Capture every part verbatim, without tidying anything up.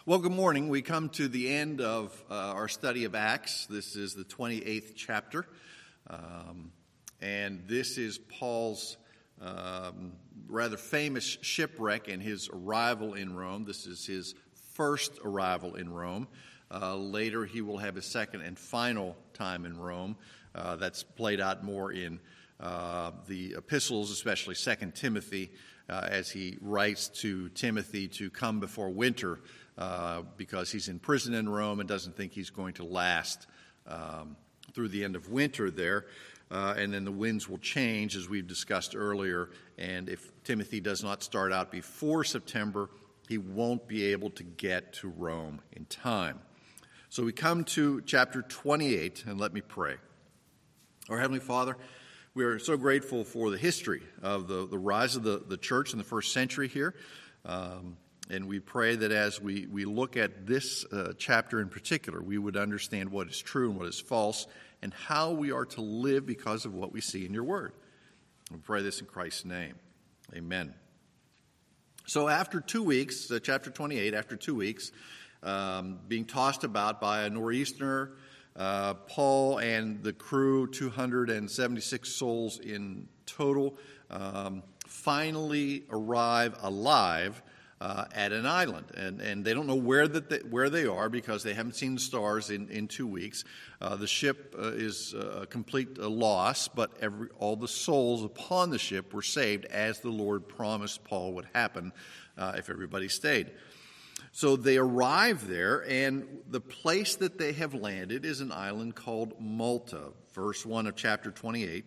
Well, good morning. We come to the end of uh, our study of Acts. This is the twenty-eighth chapter, um, and this is Paul's um, rather famous shipwreck and his arrival in Rome. This is his first arrival in Rome. Uh, later, he will have his second and final time in Rome. Uh, that's played out more in uh, the epistles, especially Second Timothy, uh, as he writes to Timothy to come before winter, Uh, because he's in prison in Rome and doesn't think he's going to last um, through the end of winter there. Uh, and then the winds will change, as we've discussed earlier. And if Timothy does not start out before September, he won't be able to get to Rome in time. So we come to chapter twenty-eight, and let me pray. Our Heavenly Father, we are so grateful for the history of the, the rise of the, the church in the first century here. Um, And we pray that as we, we look at this uh, chapter in particular, we would understand what is true and what is false and how we are to live because of what we see in your word. We pray this in Christ's name. Amen. So after two weeks, uh, chapter twenty-eight, after two weeks, um, being tossed about by a nor'easter, uh, Paul and the crew, two hundred seventy-six souls in total, um, finally arrive alive Uh, at an island, and, and they don't know where that they, where they are because they haven't seen the stars in, in two weeks. Uh, the ship uh, is a complete uh, loss, but every, all the souls upon the ship were saved, as the Lord promised Paul would happen uh, if everybody stayed. So they arrive there, and the place that they have landed is an island called Malta. Verse one of chapter twenty-eight.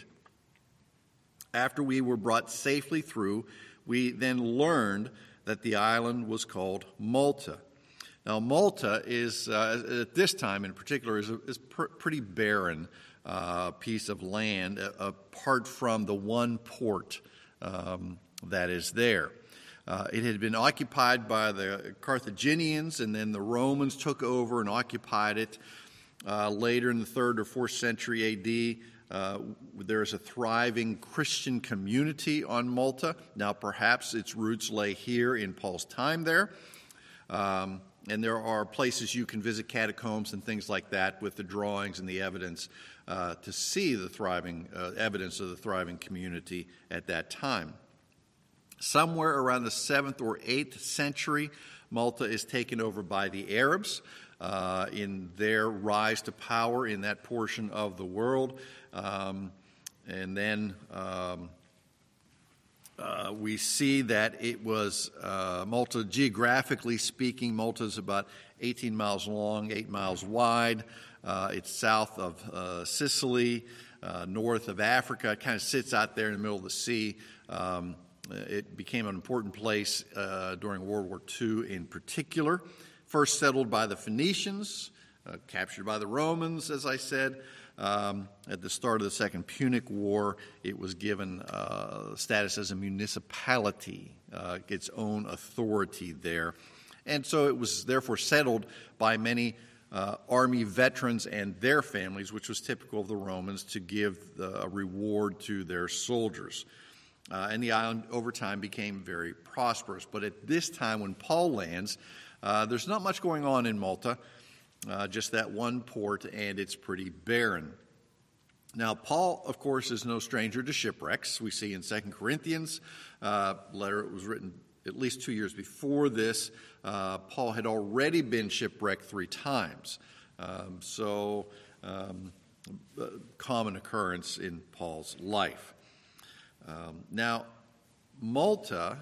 After we were brought safely through, we then learned that the island was called Malta. Now, Malta is, uh, at this time in particular, is a is pr- pretty barren uh, piece of land, uh, apart from the one port um, that is there. Uh, it had been occupied by the Carthaginians, and then the Romans took over and occupied it. Uh, later in the third or fourth century A D, Uh, there is a thriving Christian community on Malta. Now, perhaps its roots lay here in Paul's time there. Um, and there are places you can visit, catacombs and things like that, with the drawings and the evidence uh, to see the thriving uh, evidence of the thriving community at that time. Somewhere around the seventh or eighth century, Malta is taken over by the Arabs uh, in their rise to power in that portion of the world. Um, and then um, uh, we see that it was uh, Malta, geographically speaking, Malta is about eighteen miles long, eight miles wide. Uh, it's south of uh, Sicily, uh, north of Africa. It kind of sits out there in the middle of the sea. Um, it became an important place uh, during World War Two in particular. First settled by the Phoenicians, uh, captured by the Romans, as I said. Um, at the start of the Second Punic War, it was given uh, status as a municipality, uh, its own authority there. And so it was therefore settled by many uh, army veterans and their families, which was typical of the Romans, to give the, a reward to their soldiers. Uh, and the island over time became very prosperous. But at this time when Paul lands, uh, there's not much going on in Malta. Uh, just that one port, and it's pretty barren. Now, Paul, of course, is no stranger to shipwrecks. We see in Second Corinthians, uh, letter it was written at least two years before this, uh, Paul had already been shipwrecked three times. Um, so, um, a common occurrence in Paul's life. Um, now, Malta,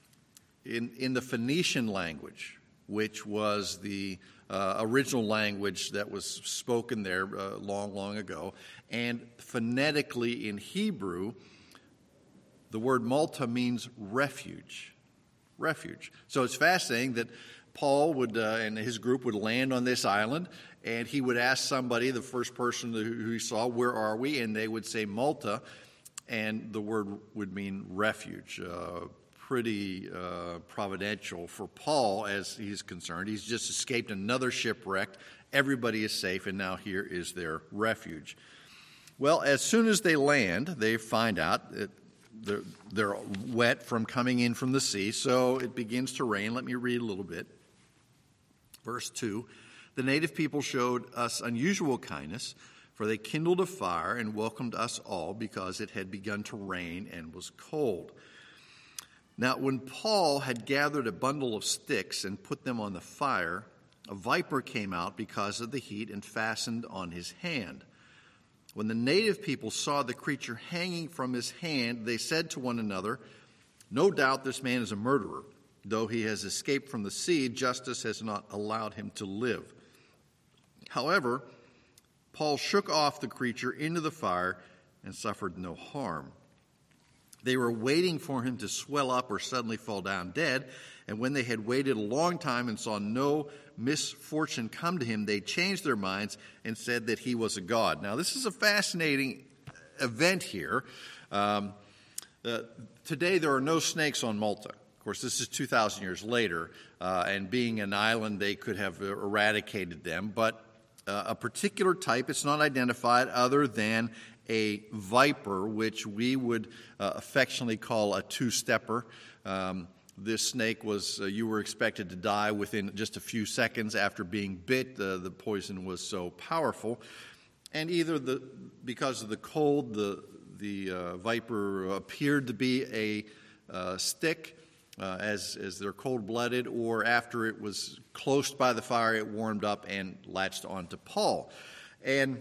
in, in the Phoenician language, which was the uh, original language that was spoken there uh, long, long ago, and phonetically in Hebrew, the word Malta means refuge. Refuge. So it's fascinating that Paul would uh, and his group would land on this island, and he would ask somebody, the first person who he saw, "Where are we?" And they would say Malta, and the word would mean refuge. Uh, pretty uh, providential for Paul as he's concerned. He's just escaped another shipwreck. Everybody is safe, and now here is their refuge. Well, as soon as they land, they find out that they're, they're wet from coming in from the sea, so it begins to rain. Let me read a little bit. Verse two, the native people showed us unusual kindness, for they kindled a fire and welcomed us all because it had begun to rain and was cold. Now, when Paul had gathered a bundle of sticks and put them on the fire, a viper came out because of the heat and fastened on his hand. When the native people saw the creature hanging from his hand, they said to one another, "No doubt this man is a murderer. Though he has escaped from the sea, justice has not allowed him to live." However, Paul shook off the creature into the fire and suffered no harm. They were waiting for him to swell up or suddenly fall down dead, and when they had waited a long time and saw no misfortune come to him, they changed their minds and said that he was a god. Now, this is a fascinating event here. Um, uh, today, there are no snakes on Malta. Of course, this is two thousand years later, uh, and being an island, they could have eradicated them. But uh, a particular type, it's not identified other than a viper, which we would uh, affectionately call a two-stepper. Um, this snake was, uh, you were expected to die within just a few seconds after being bit. Uh, the poison was so powerful. And either the because of the cold, the, the uh, viper appeared to be a uh, stick, Uh, as, as they're cold-blooded, or after it was close by the fire, it warmed up and latched onto Paul. And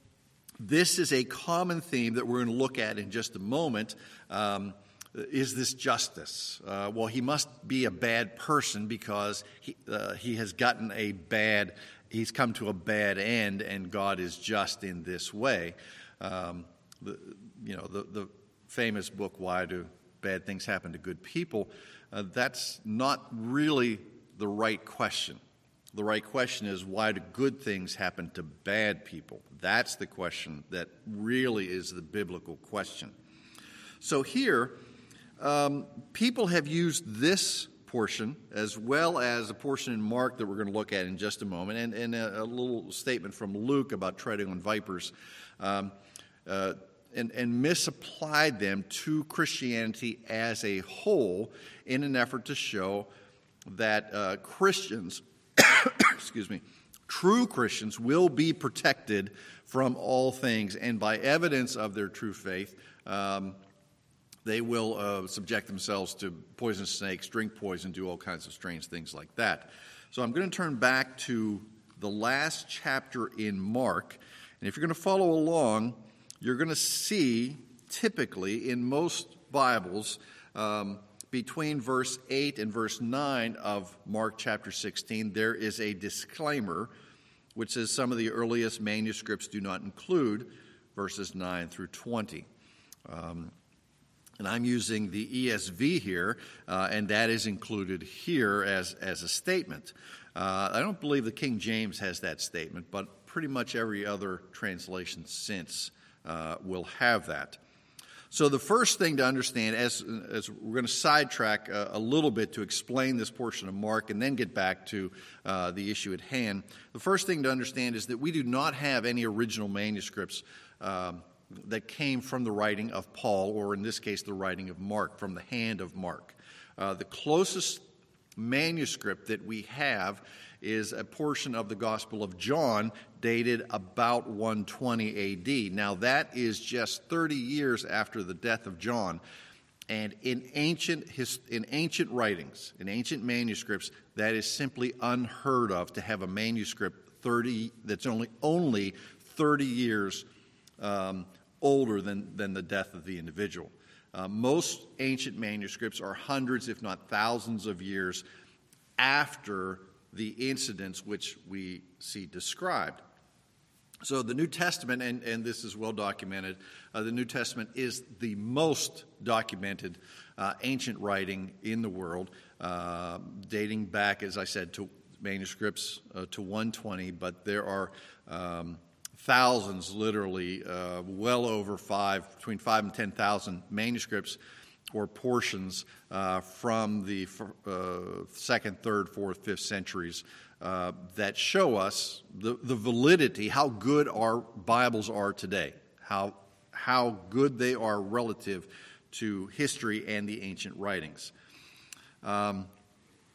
this is a common theme that we're going to look at in just a moment. Um, is this justice? Uh, well, he must be a bad person because he, uh, he has gotten a bad, he's come to a bad end, and God is just in this way. Um, the, you know, the, the famous book, Why Do Bad Things Happen to Good People? Uh, that's not really the right question. The right question is, why do good things happen to bad people? That's the question that really is the biblical question. So here, um, people have used this portion as well as a portion in Mark that we're going to look at in just a moment, and, and a, a little statement from Luke about treading on vipers, um, uh, and, and misapplied them to Christianity as a whole in an effort to show that uh, Christians, excuse me, true Christians will be protected from all things, and by evidence of their true faith, um, they will uh, subject themselves to poisonous snakes, drink poison, do all kinds of strange things like that. So I'm going to turn back to the last chapter in Mark, and if you're going to follow along, you're going to see typically in most Bibles um, between verse eight and verse nine of Mark chapter sixteen, there is a disclaimer which says some of the earliest manuscripts do not include verses nine through twenty. Um, and I'm using the E S V here, uh, and that is included here as, as a statement. Uh, I don't believe the King James has that statement, but pretty much every other translation since uh, will have that. So the first thing to understand, as, as we're going to sidetrack a, a little bit to explain this portion of Mark and then get back to uh, the issue at hand, the first thing to understand is that we do not have any original manuscripts um, that came from the writing of Paul, or in this case, the writing of Mark, from the hand of Mark. Uh, the closest manuscript that we have is a portion of the Gospel of John dated about one twenty A D. Now, that is just thirty years after the death of John. And in ancient his, in ancient writings, in ancient manuscripts, that is simply unheard of to have a manuscript thirty that's only only thirty years um, older than, than the death of the individual. Uh, most ancient manuscripts are hundreds, if not thousands, of years after the incidents which we see described. So the New Testament, and, and this is well documented, uh, the New Testament is the most documented uh, ancient writing in the world, uh, dating back, as I said, to manuscripts uh, to one twenty, but there are um, thousands, literally, uh, well over five, between five and ten thousand manuscripts or portions uh, from the uh, second, third, fourth, fifth centuries uh, that show us the, the validity, how good our Bibles are today, how how good they are relative to history and the ancient writings. Um,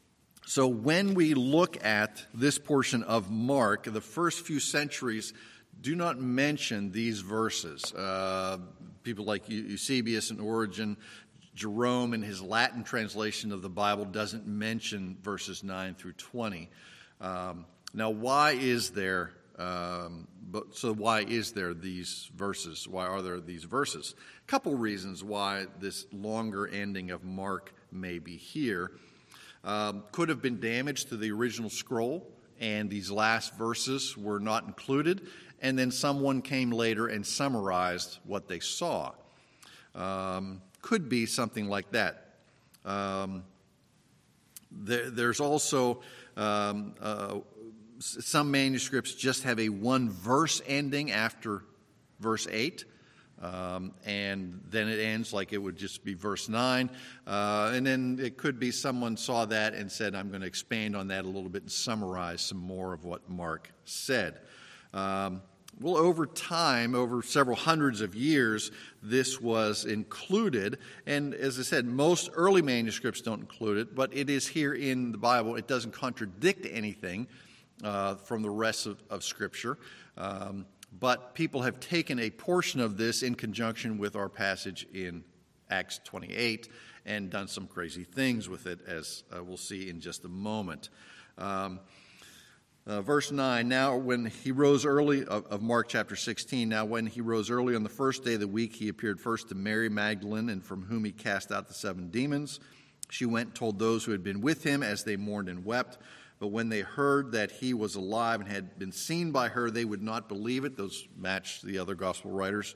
So when we look at this portion of Mark, the first few centuries do not mention these verses. Uh, people like Eusebius and Origen, Jerome in his Latin translation of the Bible doesn't mention verses nine through twenty. Um, now, why is there? Um, but so why is there these verses? Why are there these verses? A couple reasons why this longer ending of Mark may be here. Um, could have been damage to the original scroll, and these last verses were not included, and then someone came later and summarized what they saw. Um, could be something like that. Um, there, there's also um, uh, some manuscripts just have a one-verse ending after verse eight. Um, and then it ends like it would just be verse nine. Uh, and then it could be someone saw that and said, I'm going to expand on that a little bit and summarize some more of what Mark said. Um, well, over time, over several hundreds of years, this was included. And as I said, most early manuscripts don't include it, but it is here in the Bible. It doesn't contradict anything uh, from the rest of, of Scripture. Um, But people have taken a portion of this in conjunction with our passage in Acts twenty-eight and done some crazy things with it, as uh, we'll see in just a moment. Um, uh, verse nine, now when he rose early, of, of Mark chapter sixteen, now when he rose early on the first day of the week, he appeared first to Mary Magdalene, and from whom he cast out the seven demons. She went and told those who had been with him as they mourned and wept. But when they heard that he was alive and had been seen by her, they would not believe it. Those match the other gospel writers.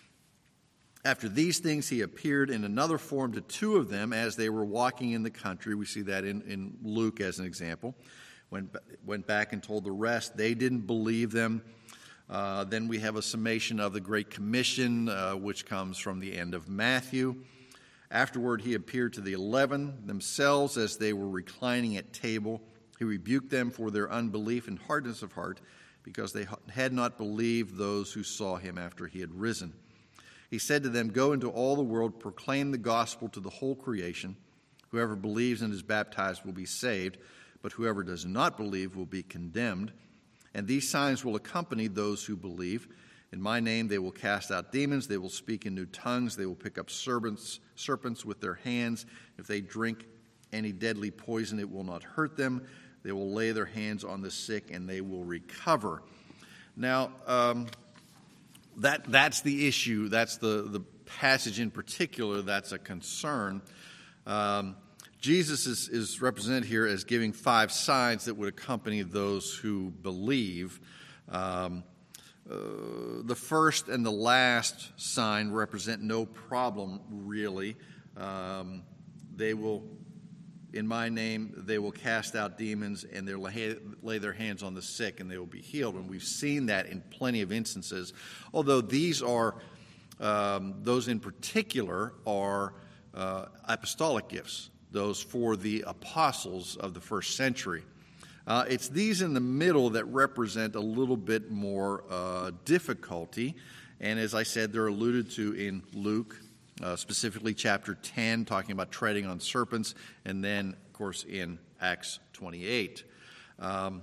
After these things, he appeared in another form to two of them as they were walking in the country. We see that in, in Luke as an example. Went, went back and told the rest. They didn't believe them. Uh, then we have a summation of the Great Commission, uh, which comes from the end of Matthew. Afterward, he appeared to the eleven themselves as they were reclining at table. He rebuked them for their unbelief and hardness of heart, because they had not believed those who saw him after he had risen. He said to them, go into all the world, proclaim the gospel to the whole creation. Whoever believes and is baptized will be saved, but whoever does not believe will be condemned. And these signs will accompany those who believe. In my name they will cast out demons, they will speak in new tongues, they will pick up serpents, serpents with their hands. If they drink any deadly poison, it will not hurt them. They will lay their hands on the sick, and they will recover. Now, um, that that's the issue. That's the, the passage in particular that's a concern. Um, Jesus is, is represented here as giving five signs that would accompany those who believe. Um, uh, the first and the last sign represent no problem, really. Um, they will... In my name, they will cast out demons, and they'll lay their hands on the sick, and they will be healed. And we've seen that in plenty of instances. Although these are, um, those in particular, are uh, apostolic gifts, those for the apostles of the first century. Uh, it's these in the middle that represent a little bit more uh, difficulty. And as I said, they're alluded to in Luke. Uh, specifically chapter ten, talking about treading on serpents, and then, of course, in Acts twenty-eight, um,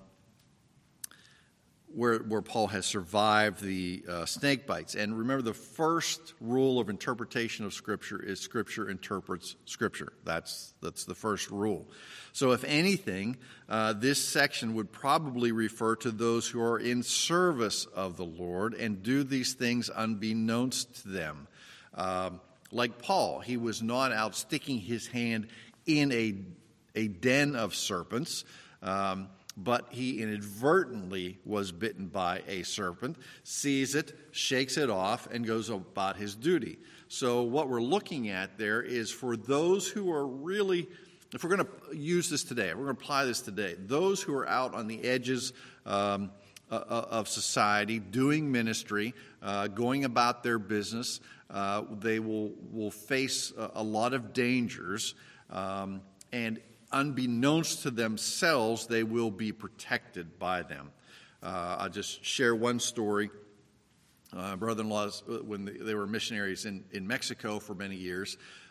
where, where Paul has survived the uh, snake bites. And remember, the first rule of interpretation of Scripture is Scripture interprets Scripture. That's, that's the first rule. So if anything, uh, this section would probably refer to those who are in service of the Lord and do these things unbeknownst to them. Um, Like Paul, he was not out sticking his hand in a, a den of serpents, um, but he inadvertently was bitten by a serpent, sees it, shakes it off, and goes about his duty. So what we're looking at there is for those who are really, if we're going to use this today, if we're going to apply this today, those who are out on the edges um, of society, doing ministry, uh, going about their business, Uh, they will, will face a, a lot of dangers, um, and unbeknownst to themselves, they will be protected by them. Uh, I'll just share one story. Uh, brother-in-laws, when they were missionaries in, in Mexico for many years,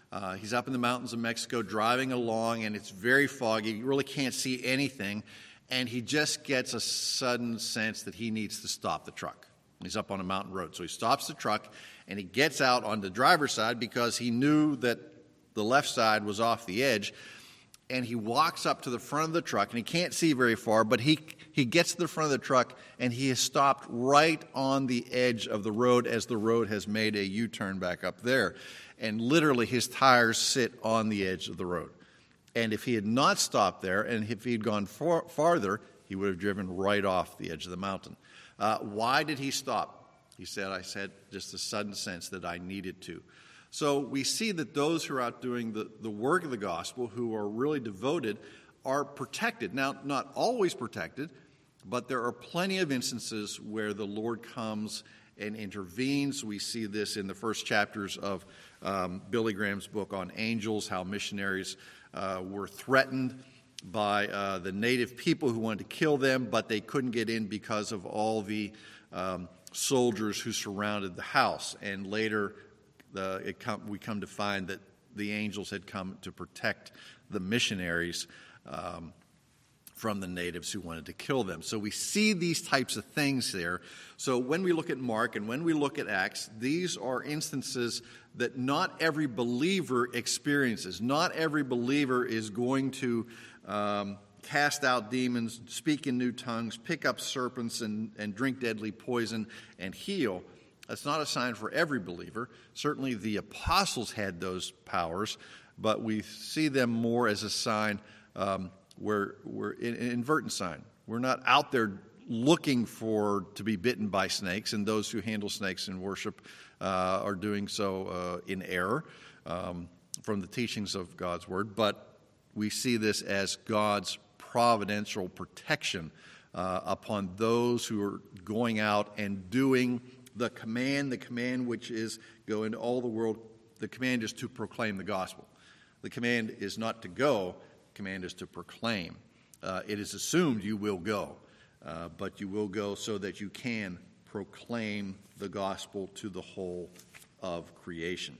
Uh, he's up in the mountains of Mexico driving along, and it's very foggy. You really can't see anything. And he just gets a sudden sense that he needs to stop the truck. He's up on a mountain road. So he stops the truck, and he gets out on the driver's side because he knew that the left side was off the edge. And he walks up to the front of the truck, and he can't see very far, but he, he gets to the front of the truck, and he has stopped right on the edge of the road as the road has made a U-turn back up there. And literally his tires sit on the edge of the road. And if he had not stopped there, and if he had gone far, farther, he would have driven right off the edge of the mountain. Uh, why did he stop? He said, I said, just a sudden sense that I needed to. So we see that those who are out doing the, the work of the gospel, who are really devoted, are protected. Now, not always protected, but there are plenty of instances where the Lord comes and intervenes. We see this in the first chapters of um, Billy Graham's book on angels, how missionaries uh, were threatened by uh, the native people who wanted to kill them, but they couldn't get in because of all the um, soldiers who surrounded the house. And later, the, it come, we come to find that the angels had come to protect the missionaries um, from the natives who wanted to kill them. So we see these types of things there. So when we look at Mark and when we look at Acts, these are instances that not every believer experiences. Not every believer is going to um, cast out demons, speak in new tongues, pick up serpents and, and drink deadly poison and heal. That's not a sign for every believer. Certainly the apostles had those powers, but we see them more as a sign um, where we're an inadvertent sign. We're not out there looking for to be bitten by snakes, and those who handle snakes in worship uh, are doing so uh, in error um, from the teachings of God's word. But we see this as God's providential protection uh, upon those who are going out and doing the command, the command which is go into all the world. The command is to proclaim the gospel. The command is not to go. The command is to proclaim. Uh, it is assumed you will go, uh, but you will go so that you can proclaim the gospel to the whole of creation.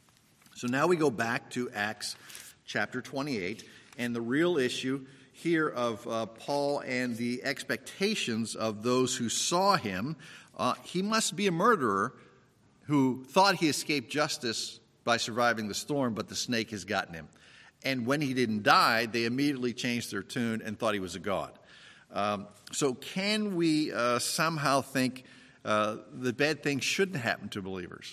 So now we go back to Acts chapter twenty-eight, and the real issue here of uh, Paul and the expectations of those who saw him. Uh, he must be a murderer who thought he escaped justice by surviving the storm, but the snake has gotten him. And when he didn't die, they immediately changed their tune and thought he was a god. Um, so can we uh, somehow think uh, that bad things shouldn't happen to believers?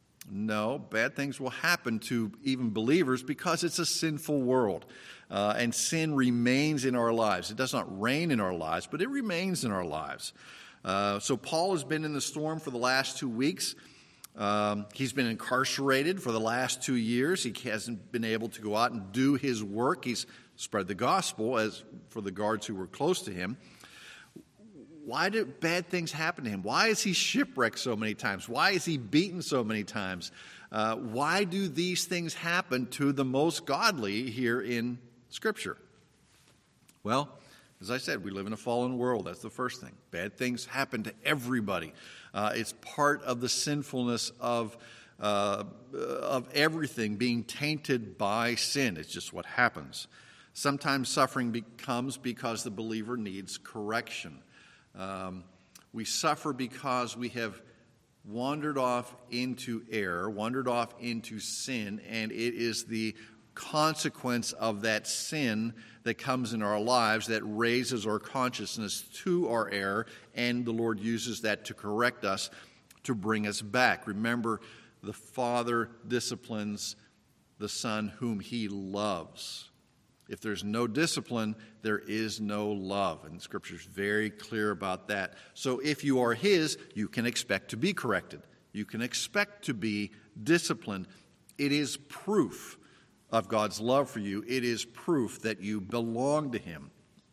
No, bad things will happen to even believers because it's a sinful world. Uh, and sin remains in our lives. It does not reign in our lives, but it remains in our lives. Uh, so Paul has been in the storm for the last two weeks. Um, he's been incarcerated for the last two years. He hasn't been able to go out and do his work. He's spread the gospel as for the guards who were close to him. Why do bad things happen to him? Why is he shipwrecked so many times? Why is he beaten so many times? Uh, why do these things happen to the most godly here in Scripture? Well, as I said, we live in a fallen world. That's the first thing. Bad things happen to everybody. Uh, it's part of the sinfulness of uh, of everything being tainted by sin. It's just what happens. Sometimes suffering becomes because the believer needs correction. Um, we suffer because we have wandered off into error, wandered off into sin, and it is the consequence of that sin that comes in our lives that raises our consciousness to our error, and the Lord uses that to correct us, to bring us back. Remember, the Father disciplines the Son whom He loves. If there's no discipline, there is no love, and Scripture is very clear about that. So if you are His, you can expect to be corrected. You can expect to be disciplined. It is proof of God's love for you. It is proof that you belong to Him.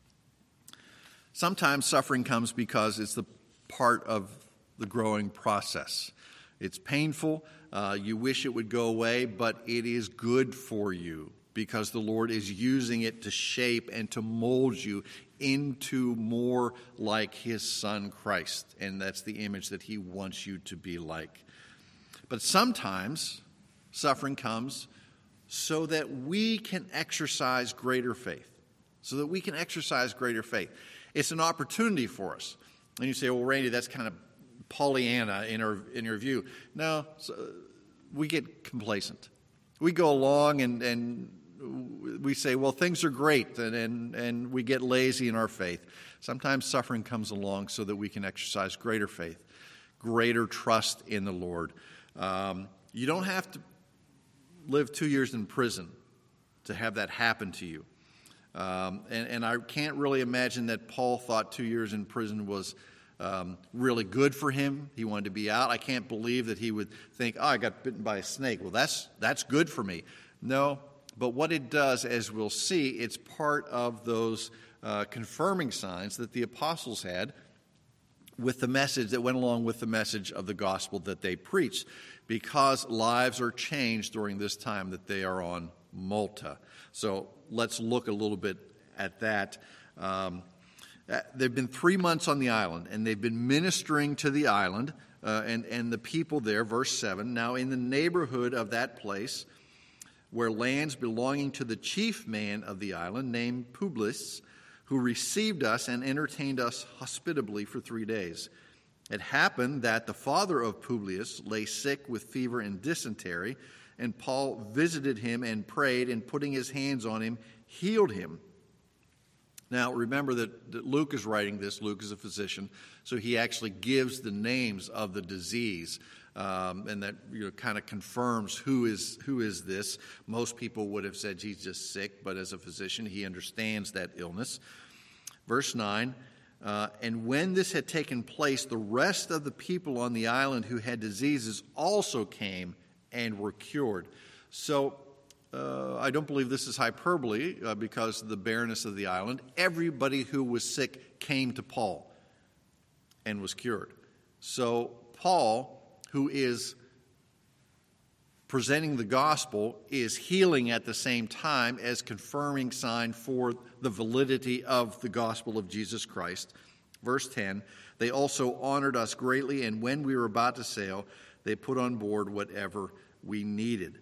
Sometimes suffering comes because it's the part of the growing process. It's painful. Uh, you wish it would go away, but it is good for you because the Lord is using it to shape and to mold you into more like His Son Christ. And that's the image that He wants you to be like. But sometimes suffering comes so that we can exercise greater faith. So that we can exercise greater faith. It's an opportunity for us. And you say, well, Randy, that's kind of Pollyanna in our, in your view. No, so we get complacent. We go along and, and we say, well, things are great, and, and, and we get lazy in our faith. Sometimes suffering comes along so that we can exercise greater faith, greater trust in the Lord. Um, you don't have to live two years in prison to have that happen to you. Um, and, and I can't really imagine that Paul thought two years in prison was um, really good for him. He wanted to be out. I can't believe that he would think, oh, I got bitten by a snake. Well, that's that's good for me. No, but what it does, as we'll see, it's part of those uh, confirming signs that the apostles had with the message that went along with the message of the gospel that they preached, because lives are changed during this time that they are on Malta. So let's look a little bit at that. Um, they've been three months on the island, and they've been ministering to the island uh, and, and the people there. Verse seven, now in the neighborhood of that place were lands belonging to the chief man of the island, named Publius, who received us and entertained us hospitably for three days. It happened that the father of Publius lay sick with fever and dysentery, and Paul visited him and prayed, and putting his hands on him, healed him. Now, remember that, that Luke is writing this. Luke is a physician, so he actually gives the names of the disease, um, and that you know, kind of confirms who is who is this. Most people would have said he's just sick, but as a physician, he understands that illness. Verse nine, uh, and when this had taken place, the rest of the people on the island who had diseases also came and were cured. So uh, I don't believe this is hyperbole uh, because of the barrenness of the island. Everybody who was sick came to Paul and was cured. So Paul, who is presenting the gospel, is healing at the same time as confirming sign for the validity of the gospel of Jesus Christ. Verse ten, they also honored us greatly, and when we were about to sail, they put on board whatever we needed.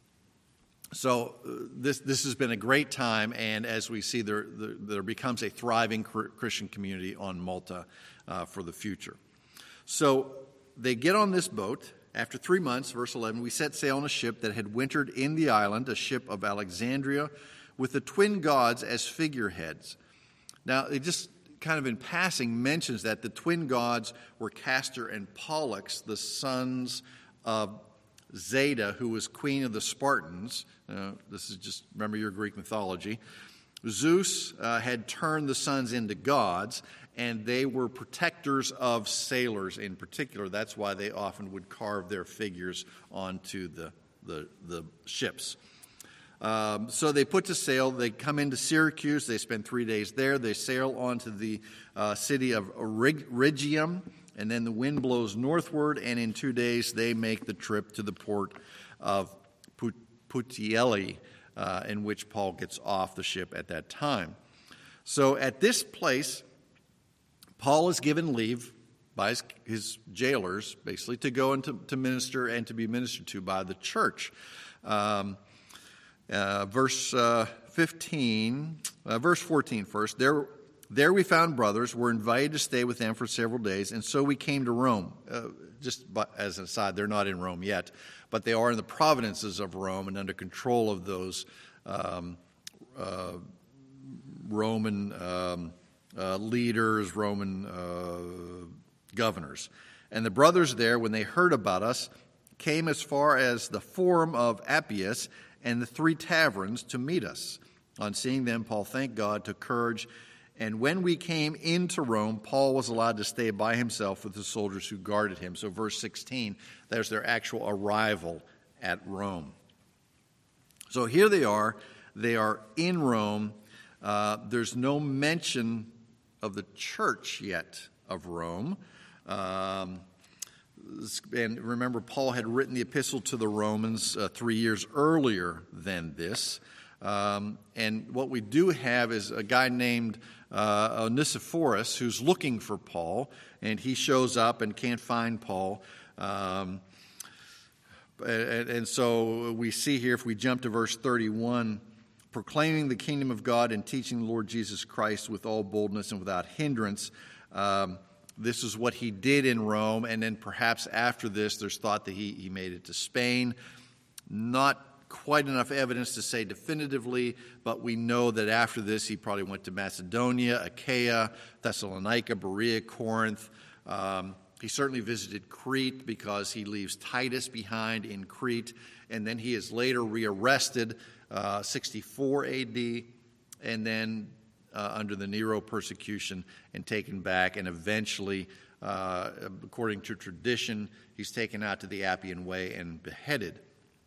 So uh, this this has been a great time, and as we see, there there, there becomes a thriving Christian community on Malta uh, for the future. So they get on this boat. After three months, verse eleven, we set sail on a ship that had wintered in the island, a ship of Alexandria, with the twin gods as figureheads. Now, it just kind of in passing mentions that the twin gods were Castor and Pollux, the sons of Zeta, who was queen of the Spartans. Uh, this is just, remember your Greek mythology. Zeus uh, had turned the sons into gods, and they were protectors of sailors in particular. That's why they often would carve their figures onto the, the, the ships. Um, so they put to sail. They come into Syracuse. They spend three days there. They sail on to the uh, city of Rhegium, and then the wind blows northward, and in two days they make the trip to the port of Puteoli, uh, in which Paul gets off the ship at that time. So at this place, Paul is given leave by his, his jailers, basically, to go and to, to minister and to be ministered to by the church. Um, uh, verse uh, fifteen, uh, verse fourteen first. There, there we found brothers, were invited to stay with them for several days, and so we came to Rome. Uh, just by, as an aside, they're not in Rome yet, but they are in the provinces of Rome and under control of those um, uh, Roman um, uh, leaders, Roman uh, governors. And the brothers there, when they heard about us, came as far as the Forum of Appius and the Three Taverns to meet us. On seeing them, Paul thanked God, took courage, and when we came into Rome, Paul was allowed to stay by himself with the soldiers who guarded him. So verse sixteen, there's their actual arrival at Rome. So here they are. They are in Rome. Uh, there's no mention of the church yet of Rome. Um, and remember, Paul had written the epistle to the Romans uh, three years earlier than this. Um, and what we do have is a guy named uh, Onesiphorus who's looking for Paul, and he shows up and can't find Paul. Um, And, and so we see here, if we jump to verse thirty-one, proclaiming the kingdom of God and teaching the Lord Jesus Christ with all boldness and without hindrance. Um, this is what he did in Rome, and then perhaps after this, there's thought that he, he made it to Spain. Not quite enough evidence to say definitively, but we know that after this, he probably went to Macedonia, Achaia, Thessalonica, Berea, Corinth. Um, he certainly visited Crete because he leaves Titus behind in Crete, and then he is later rearrested, uh, sixty-four A D, and then uh, under the Nero persecution and taken back, and eventually, uh, according to tradition, he's taken out to the Appian Way and beheaded.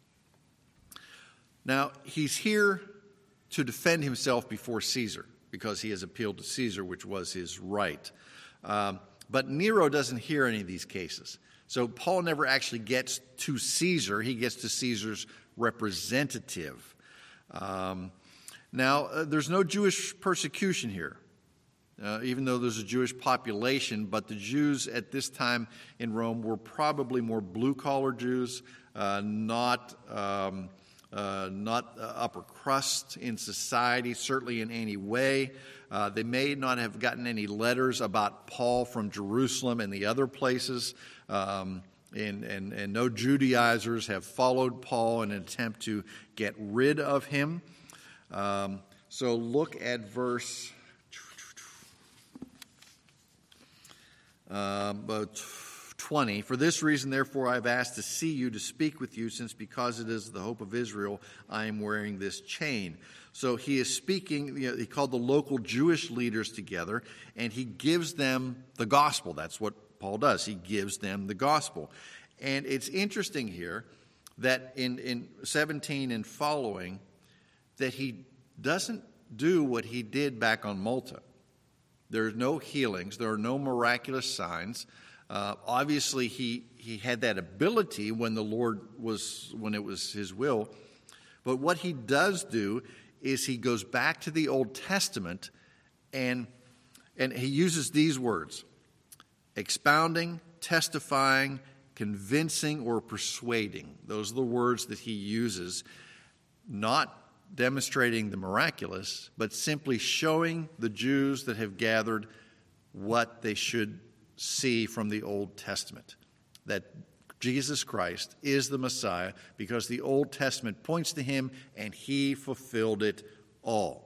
Now, he's here to defend himself before Caesar because he has appealed to Caesar, which was his right. Um, but Nero doesn't hear any of these cases. So Paul never actually gets to Caesar. He gets to Caesar's representative. Um, now, uh, there's no Jewish persecution here, uh, even though there's a Jewish population. But the Jews at this time in Rome were probably more blue-collar Jews, uh, not... Um, Uh, not uh, upper crust in society, certainly in any way. Uh, they may not have gotten any letters about Paul from Jerusalem and the other places, um, and, and, and no Judaizers have followed Paul in an attempt to get rid of him. Um, so look at verse uh, but twenty. For this reason, therefore, I have asked to see you, to speak with you, since because it is the hope of Israel, I am wearing this chain. So he is speaking, you know, he called the local Jewish leaders together, and he gives them the gospel. That's what Paul does. He gives them the gospel. And it's interesting here that in, in seventeen and following, that he doesn't do what he did back on Malta. There are no healings. There are no miraculous signs. Uh, obviously, he, he had that ability when the Lord was, when it was his will. But what he does do is he goes back to the Old Testament and, and he uses these words: expounding, testifying, convincing, or persuading. Those are the words that he uses, not demonstrating the miraculous, but simply showing the Jews that have gathered what they should see from the Old Testament, that Jesus Christ is the Messiah because the Old Testament points to him and he fulfilled it all.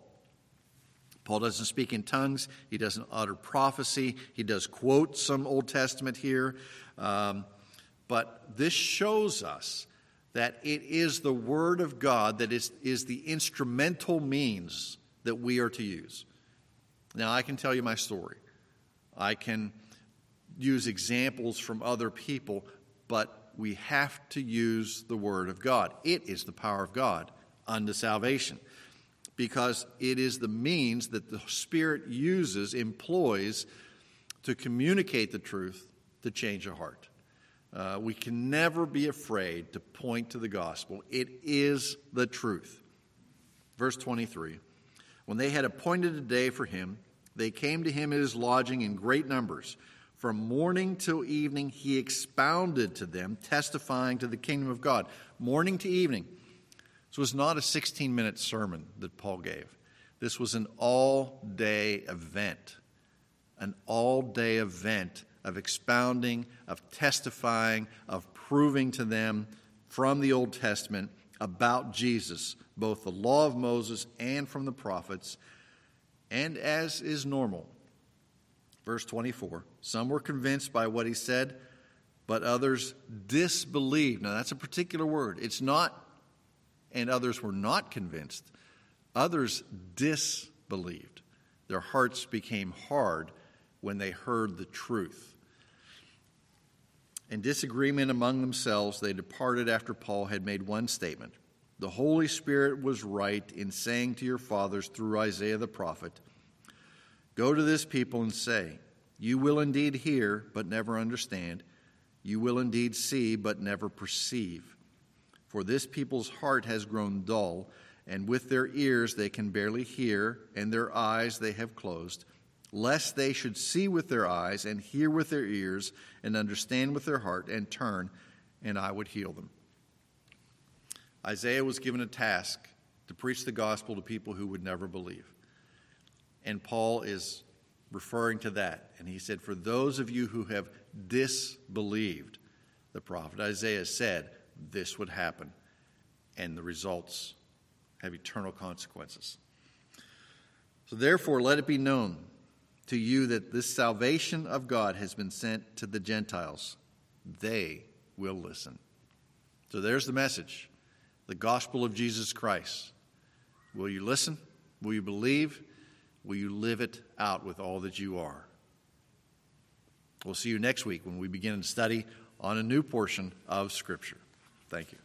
Paul doesn't speak in tongues. He doesn't utter prophecy. He does quote some Old Testament here. Um, but this shows us that it is the Word of God that is, is the instrumental means that we are to use. Now, I can tell you my story. I can use examples from other people, but we have to use the Word of God. It is the power of God unto salvation, because it is the means that the Spirit uses, employs, to communicate the truth, to change a heart. Uh, we can never be afraid to point to the gospel. It is the truth. Verse twenty-three, when they had appointed a day for him, they came to him at his lodging in great numbers. From morning till evening, he expounded to them, testifying to the kingdom of God. Morning to evening. This was not a sixteen-minute sermon that Paul gave. This was an all-day event, an all-day event of expounding, of testifying, of proving to them from the Old Testament about Jesus, both the law of Moses and from the prophets, and as is normal. Verse twenty-four, some were convinced by what he said, but others disbelieved. Now, that's a particular word. It's not, and others were not convinced. Others disbelieved. Their hearts became hard when they heard the truth. In disagreement among themselves, they departed after Paul had made one statement. The Holy Spirit was right in saying to your fathers through Isaiah the prophet, go to this people and say, you will indeed hear, but never understand. You will indeed see, but never perceive. For this people's heart has grown dull, and with their ears they can barely hear, and their eyes they have closed, lest they should see with their eyes, and hear with their ears, and understand with their heart, and turn, and I would heal them. Isaiah was given a task to preach the gospel to people who would never believe. And Paul is referring to that. And he said, for those of you who have disbelieved, the prophet Isaiah said this would happen. And the results have eternal consequences. So therefore, let it be known to you that this salvation of God has been sent to the Gentiles. They will listen. So there's the message, the gospel of Jesus Christ. Will you listen? Will you believe? Will you live it out with all that you are? We'll see you next week when we begin to study on a new portion of Scripture. Thank you.